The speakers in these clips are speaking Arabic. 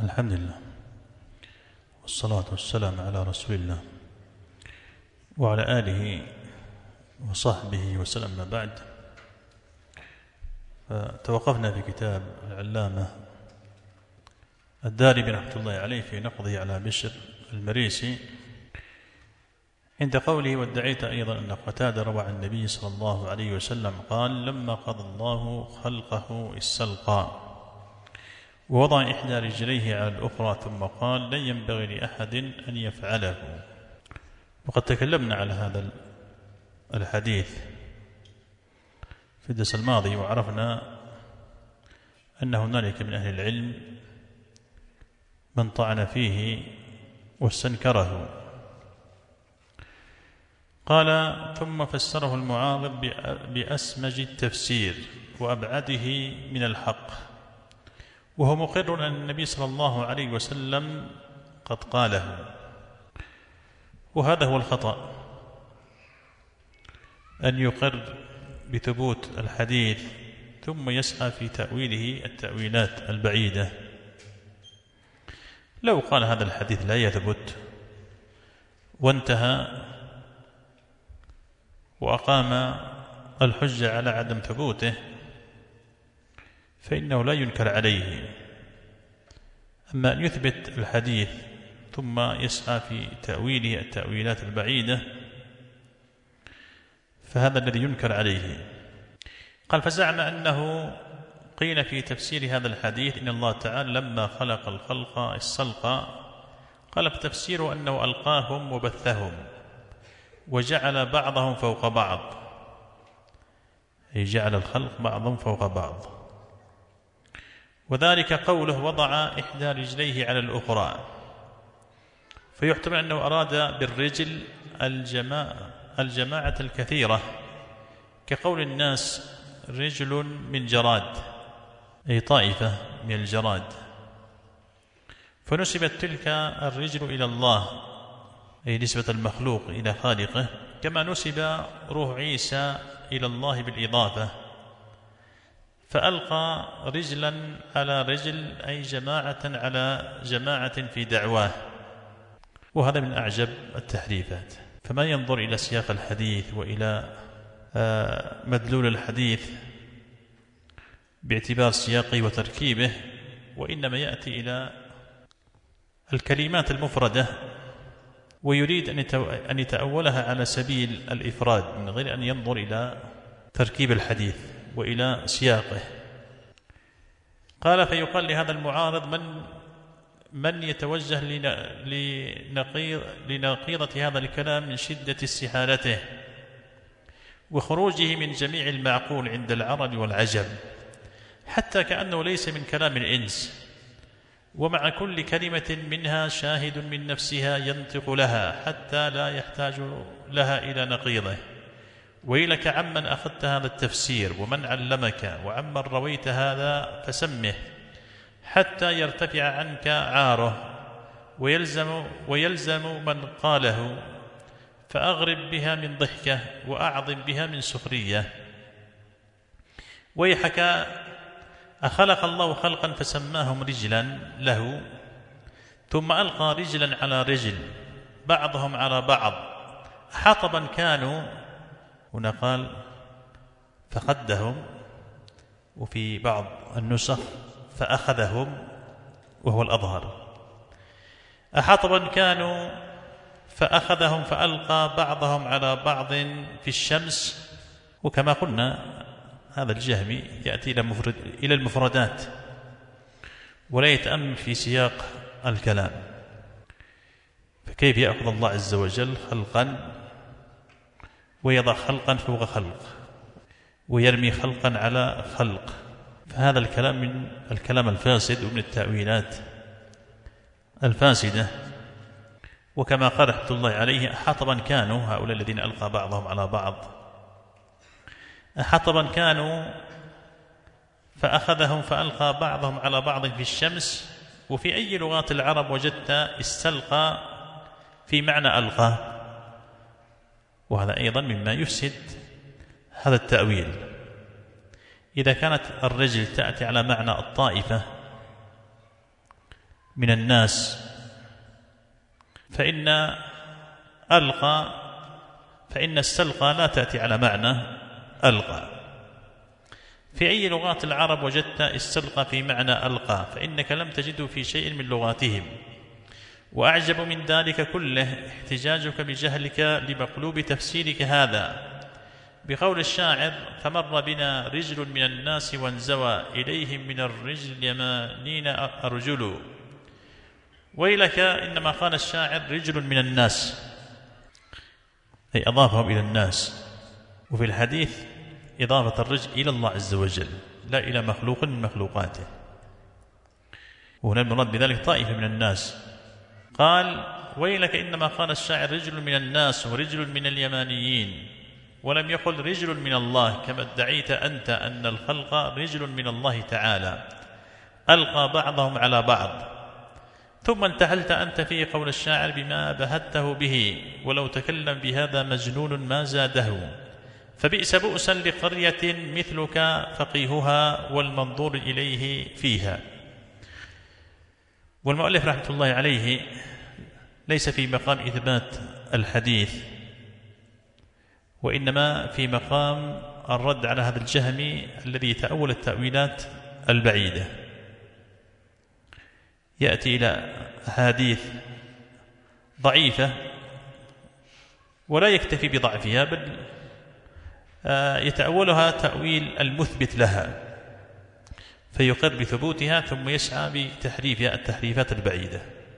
الحمد لله والصلاة والسلام على رسول الله وعلى آله وصحبه وسلم. ما بعد، توقفنا في كتاب العلامة الدارمي رحمة الله عليه في نقضه على بشر المريسي عند قوله: وادعيت أيضا أن قتادة روى عن النبي صلى الله عليه وسلم قال: لما قضى الله خلقه استلقى ووضع إحدى رجليه على الأخرى ثم قال: لن ينبغي لأحد أن يفعله. وقد تكلمنا على هذا الحديث في الدرس الماضي، وعرفنا أن هنالك من أهل العلم من طعن فيه واستنكره. قال: ثم فسره المعارض بأسمج التفسير وأبعده من الحق، وهو مقر أن النبي صلى الله عليه وسلم قد قاله. وهذا هو الخطأ، أن يقر بثبوت الحديث ثم يسعى في تأويله التأويلات البعيدة. لو قال هذا الحديث لا يثبت وانتهى وأقام الحجة على عدم ثبوته فإنه لا ينكر عليه. أما أن يثبت الحديث ثم يسعى في تأويله التأويلات البعيدة فهذا الذي ينكر عليه. قال: فزعم أنه قيل في تفسير هذا الحديث إن الله تعالى لما خلق الخلق استلقى، قال فتفسيره أنه ألقاهم وبثهم وجعل بعضهم فوق بعض، أي جعل الخلق بعضهم فوق بعض. وذلك قوله وضع إحدى رجليه على الأخرى، فيحتمل أنه أراد بالرجل الجماعة الكثيرة، كقول الناس رجل من جراد، أي طائفة من الجراد، فنسبت تلك الرجل إلى الله، أي نسبة المخلوق إلى خالقه، كما نسب روح عيسى إلى الله بالإضافة، فألقى رجلا على رجل، أي جماعة على جماعة في دعواه. وهذا من أعجب التحريفات. فما ينظر إلى سياق الحديث وإلى مدلول الحديث باعتبار سياقه وتركيبه، وإنما يأتي إلى الكلمات المفردة ويريد أن يتأولها على سبيل الإفراد من غير أن ينظر إلى تركيب الحديث وإلى سياقه. قال: فيقال لهذا المعارض من يتوجه لنقيضة هذا الكلام من شدة استحالته وخروجه من جميع المعقول عند العرب والعجم، حتى كأنه ليس من كلام الإنس، ومع كل كلمة منها شاهد من نفسها ينطق لها حتى لا يحتاج لها إلى نقيضه. ويلك عمن أخذت هذا التفسير ومن علمك، وعمن رويت هذا فسمه حتى يرتفع عنك عاره، ويلزم من قاله، فأغرب بها من ضحكة وأعظم بها من سخرية. ويحك، أخلق الله خلقا فسماهم رجلا له، ثم ألقى رجلا على رجل بعضهم على بعض، حطبا كانوا، هنا قال فقدهم، وفي بعض النسخ فأخذهم وهو الأظهر، أحطبا كانوا فأخذهم فألقى بعضهم على بعض في الشمس. وكما قلنا هذا الجهمي يأتي إلى المفردات ولا يتأمل في سياق الكلام. فكيف يأخذ الله عز وجل خلقا ويضع خلقا فوق خلق ويرمي خلقا على خلق؟ فهذا الكلام من الكلام الفاسد ومن التأويلات الفاسدة. وكما قال رحمة الله عليه: حطبا كانوا، هؤلاء الذين ألقى بعضهم على بعض، حطبا كانوا فأخذهم فألقى بعضهم على بعض في الشمس. وفي أي لغات العرب وجدت استلقى في معنى ألقى، وهذا أيضا مما يفسد هذا التأويل. إذا كانت الرجل تأتي على معنى الطائفة من الناس، فإن استلقى لا تأتي على معنى ألقى. في أي لغات العرب وجدت استلقى في معنى ألقى، فإنك لم تجده في شيء من لغاتهم. وأعجب من ذلك كله احتجاجك بجهلك لمقلوب تفسيرك هذا بقول الشاعر: فمر بنا رجل من الناس وانزوى إليهم من الرجل اليمانين أرجل. ويلك، إنما قال الشاعر رجل من الناس، أي أضافهم إلى الناس، وفي الحديث إضافة الرجل إلى الله عز وجل لا إلى مخلوق من مخلوقاته، وهنا المراد بذلك طائفة من الناس. قال: ويلك، إنما قال الشاعر رجل من الناس ورجل من اليمانيين، ولم يقل رجل من الله كما ادعيت أنت أن الخلق رجل من الله تعالى ألقى بعضهم على بعض. ثم انتهلت أنت في قول الشاعر بما بهته به، ولو تكلم بهذا مجنون ما زاده. فبئس بؤسا لقرية مثلك فقيهها والمنظور إليه فيها. والمؤلف رحمة الله عليه ليس في مقام إثبات الحديث، وإنما في مقام الرد على هذا الجهمي الذي تأول التأويلات البعيدة، يأتي إلى أحاديث ضعيفة ولا يكتفي بضعفها، بل يتأولها تأويل المثبت لها فيقر بثبوتها، ثم يسعى بتحريفها التحريفات البعيدة.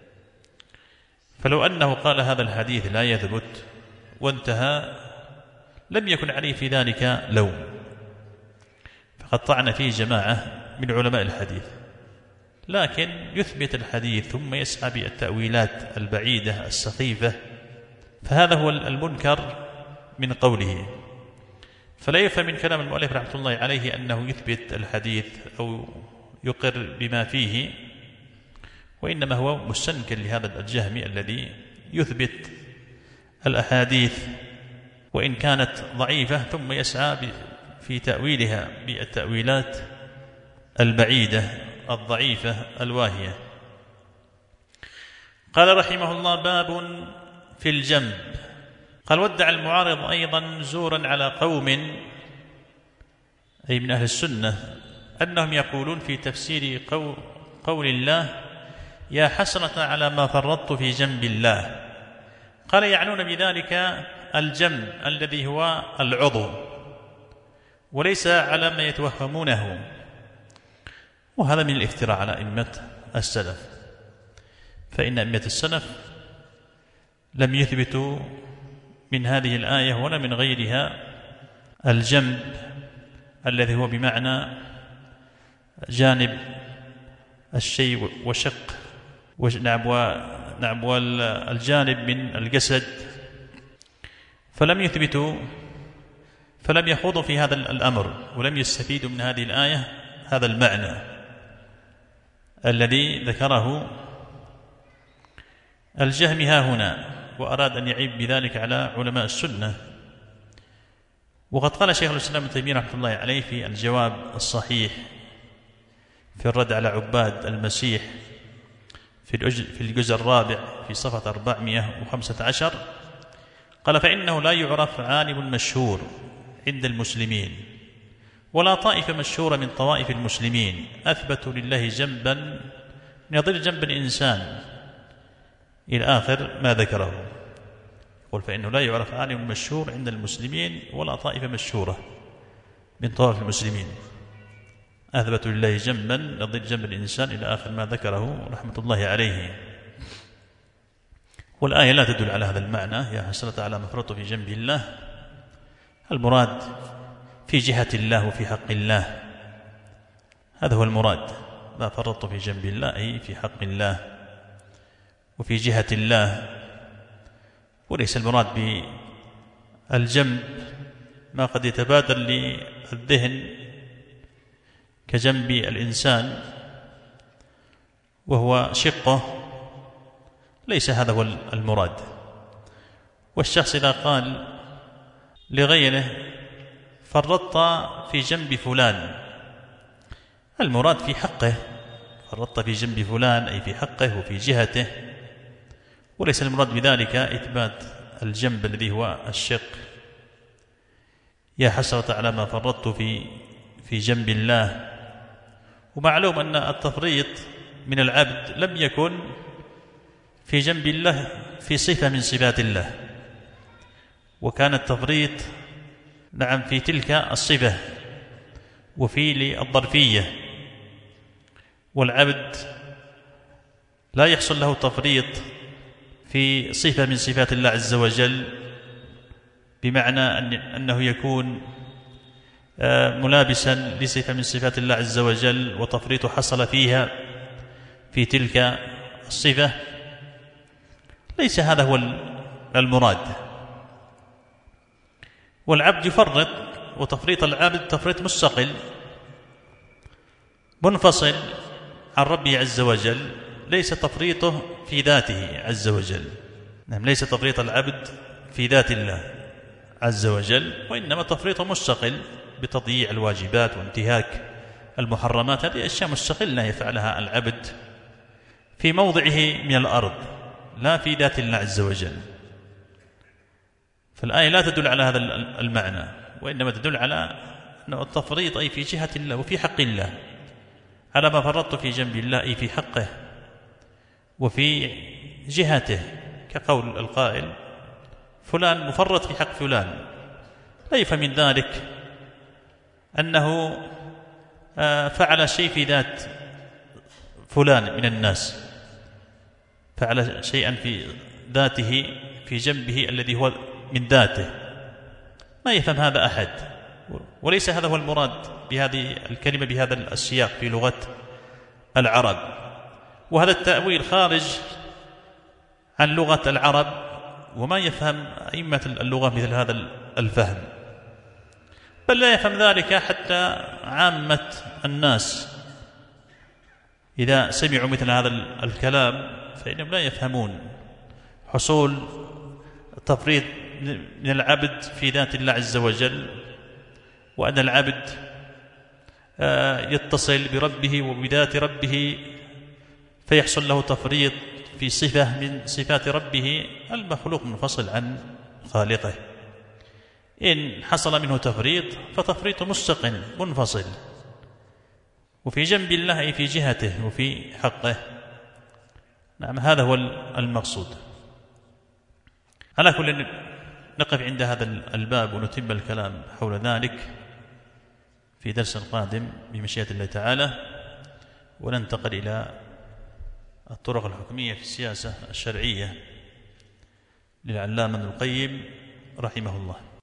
فلو أنه قال هذا الحديث لا يثبت وانتهى لم يكن عليه في ذلك لوم، فقد طعن فيه جماعة من علماء الحديث، لكن يثبت الحديث ثم يسعى بالتأويلات البعيدة السخيفة، فهذا هو المنكر من قوله. فلا يفهم من كلام المؤلف رحمة الله عليه أنه يثبت الحديث أو يقر بما فيه، وإنما هو مستنكر لهذا الجهمي الذي يثبت الأحاديث وإن كانت ضعيفة ثم يسعى في تأويلها بالتأويلات البعيدة الضعيفة الواهية. قال رحمه الله: باب في الجنب. قال: ودع المعارض أيضا زورا على قوم، أي من أهل السنة، أنهم يقولون في تفسير قول الله: يا حسرة على ما فرطت في جنب الله. قال: يعنون بذلك الجنب الذي هو العضو، وليس على ما يتوهمونه، وهذا من الافتراء على أئمة السلف، فإن أئمة السلف لم يثبتوا من هذه الآية ولا من غيرها الجنب الذي هو بمعنى جانب الشيء وشق نعم والجانب من الجسد، فلم يثبتوا، فلم يخوضوا في هذا الأمر، ولم يستفيدوا من هذه الآية هذا المعنى الذي ذكره الجهمي ها هنا، وأراد أن يعيب بذلك على علماء السنة. وقد قال شيخ الإسلام ابن تيمية رحمه الله عليه في الجواب الصحيح في الرد على عباد المسيح في الجزء الرابع في صفحة 415، قال: فإنه لا يعرف عالم مشهور عند المسلمين ولا طائفة مشهورة من طوائف المسلمين أثبتوا لله جنبا يضل جنب الإنسان إلى آخر ما ذكره. يقول: فإنه لا يعرف عالم مشهور عند المسلمين ولا طائفة مشهورة من طوائف المسلمين أثبتوا لله جنبا يضل جنب الإنسان إلى آخر ما ذكره رحمة الله عليه. والآية لا تدل على هذا المعنى: يا حسرة على ما فرطت في جنب الله. المراد في جهة الله وفي حق الله، هذا هو المراد، ما فرطت في جنب الله أي في حق الله وفي جهة الله، وليس المراد بالجنب ما قد يتبادر للذهن كجنب الإنسان وهو شقه، ليس هذا هو المراد. والشخص إذا قال لغيره فرطت في جنب فلان، المراد في حقه فرطت في جنب فلان أي في حقه وفي جهته، وليس المراد بذلك إثبات الجنب الذي هو الشق. يا حسرة على ما فرطت في جنب الله. ومعلوم أن التفريط من العبد لم يكن في جنب الله في صفة من صفات الله، وكان التفريط نعم في تلك الصفة وفي الظرفية، والعبد لا يحصل له تفريط في صفة من صفات الله عز وجل، بمعنى أنه يكون ملابسا لصفة من صفات الله عز وجل وتفريط حصل فيها في تلك الصفة. ليس هذا هو المراد. والعبد يفرط، وتفريط العبد تفريط مستقل منفصل عن ربه عز وجل، ليس تفريطه في ذاته عز وجل. نعم، ليس تفريط العبد في ذات الله عز وجل، وإنما تفريطه مستقل بتضييع الواجبات وانتهاك المحرمات. هذه أشياء مستقلة يفعلها العبد في موضعه من الأرض، لا في ذات الله عز وجل. فالآية لا تدل على هذا المعنى، وإنما تدل على أنه التفريط أي في جهة الله وفي حق الله، على ما فرطت في جنب الله أي في حقه وفي جهته، كقول القائل فلان مفرط في حق فلان. لا يفهم من ذلك أنه فعل شيء في ذات فلان من الناس، فعل شيئا في ذاته في جنبه الذي هو من ذاته. ما يفهم هذا أحد، وليس هذا هو المراد بهذه الكلمة بهذا السياق في لغة العرب. وهذا التأويل خارج عن لغة العرب، وما يفهم أئمة اللغة مثل هذا الفهم، بل لا يفهم ذلك حتى عامة الناس. إذا سمعوا مثل هذا الكلام فإنهم لا يفهمون حصول تفريط من العبد في ذات الله عز وجل، وأن العبد يتصل بربه وبذات ربه فيحصل له تفريط في صفة من صفات ربه. المخلوق منفصل عن خالقه، إن حصل منه تفريط فتفريط مستقل منفصل، وفي جنب الله أي في جهته وفي حقه. نعم، هذا هو المقصود. على كل نقف عند هذا الباب ونتم الكلام حول ذلك في درس قادم بمشيئة الله تعالى، وننتقل إلى الطرق الحكمية في السياسة الشرعية للعلامة ابن القيم رحمه الله.